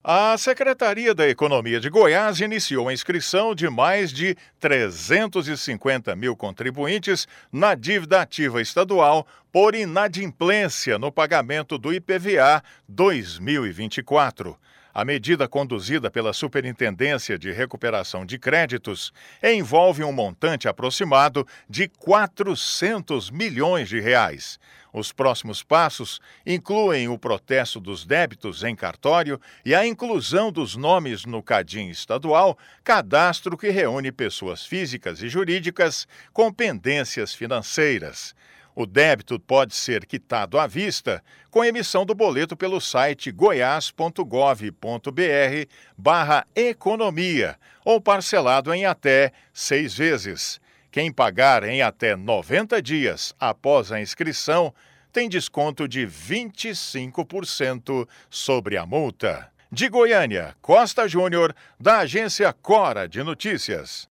A Secretaria da Economia de Goiás iniciou a inscrição de mais de 350 mil contribuintes na dívida ativa estadual por inadimplência no pagamento do IPVA 2024. A medida conduzida pela Superintendência de Recuperação de Créditos envolve um montante aproximado de 400 milhões de reais. Os próximos passos incluem o protesto dos débitos em cartório e a inclusão dos nomes no Cadim estadual, cadastro que reúne pessoas físicas e jurídicas com pendências financeiras. O débito pode ser quitado à vista com emissão do boleto pelo site goiás.gov.br/economia ou parcelado em até 6 vezes. Quem pagar em até 90 dias após a inscrição tem desconto de 25% sobre a multa. De Goiânia, Costa Júnior, da agência Cora de Notícias.